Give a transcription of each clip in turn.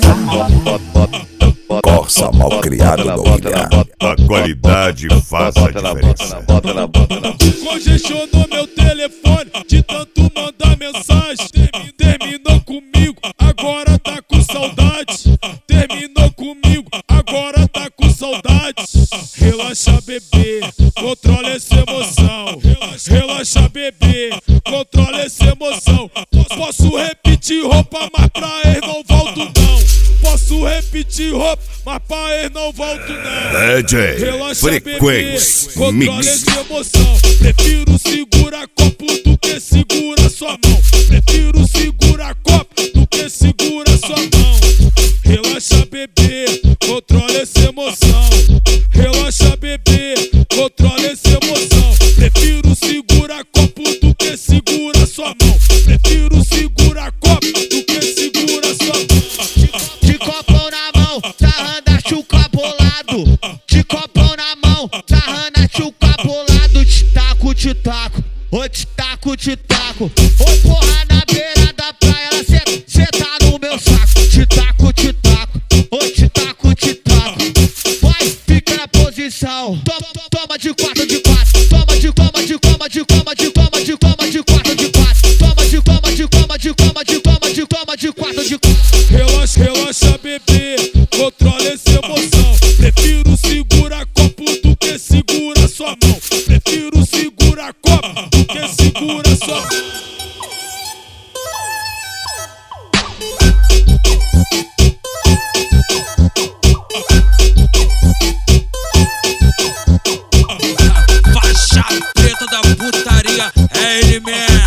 Corsa mal criado da William. A qualidade faz a diferença. Congestionou meu telefone de tanto mandar mensagem. Terminou comigo, agora tá com saudade. Terminou comigo, agora tá com saudade. Relaxa, bebê, controla essa emoção. Relaxa, bebê, controla essa emoção. Posso repetir roupa, mas pra eles não volto não. Posso repetir roupa, mas pra eles não volto não. DJ Relaxa, Frequência bebê, controla Mix. essa emoção. Prefiro segurar copo do que segura sua mão. Prefiro segurar copo do que segura sua mão. Relaxa, bebê, controla essa emoção. Relaxa, bebê, controla essa emoção. Prefiro segurar copo do que segura sua mão. Prefiro segurar copo do que segura sua mão. De copão na mão, sarrando a chuca bolado. De copão na mão, sarrando a chuca bolado. Te taco, ô te taco. Ô porra na beira da praia, ela cê tá no meu saco. Te taco, ô te taco. Vai, fica na posição. Toma de 4 de 4. Toma de 4 de 4. Toma de 4 de 4 de 4. Relaxa, bebê, controla essa emoção. Prefiro segurar copo do que segura sua mão. Prefiro segurar copo do que segura sua mão. Faixa preta da putaria, é ele mesmo.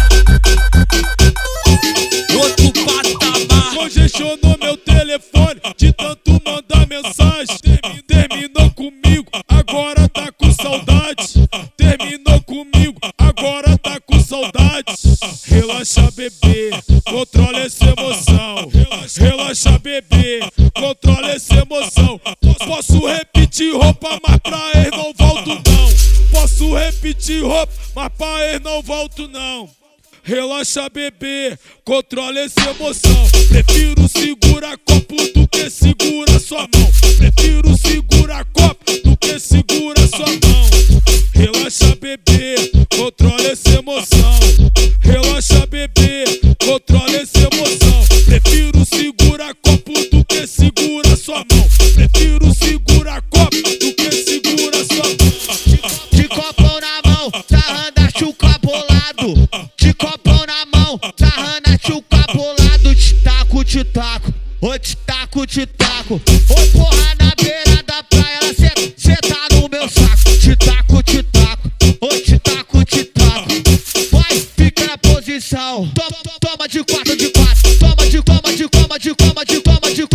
Outro patamar. Congestionou meu telefone de tanto mandar mensagem. Terminou comigo, agora tá com saudade. Terminou comigo, agora tá com saudade. Relaxa, bebê, controla essa emoção. Relaxa, bebê, controla essa emoção. Posso repetir roupa, mas pra eles não volto não. Posso repetir roupa, mas pra eles não volto não. Relaxa, bebê, controla essa emoção. Prefiro segurar copo do que segura sua mão. Prefiro segurar copo do que segura sua mão. Relaxa, bebê, controla essa emoção. Relaxa, bebê, controla essa emoção. Prefiro segurar copo do que segura sua mão. Prefiro segurar copo do que segura sua mão. De copão na mão, sarrando a chuca bolado. De copão na mão, sarrando a chuca bolado. Te taco, ô te taco. Ô porra na beira da praia, ela cê tá no meu saco. Te taco, ô te taco. Vai, fica na posição. Toma de 4 de 4. Toma de 4 de 4. Toma de 4 de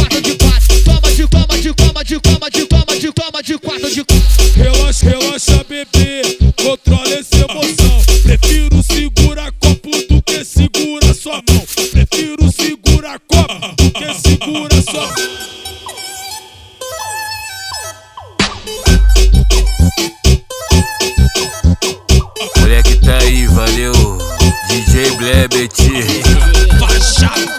4 de 4. Relaxa, bebê, controla essa emoção. Prefiro segurar copo do que segura sua mão. Prefiro segurar copo do que segura sua mão. Moleque tá aí, valeu. DJ Blebet. Faixa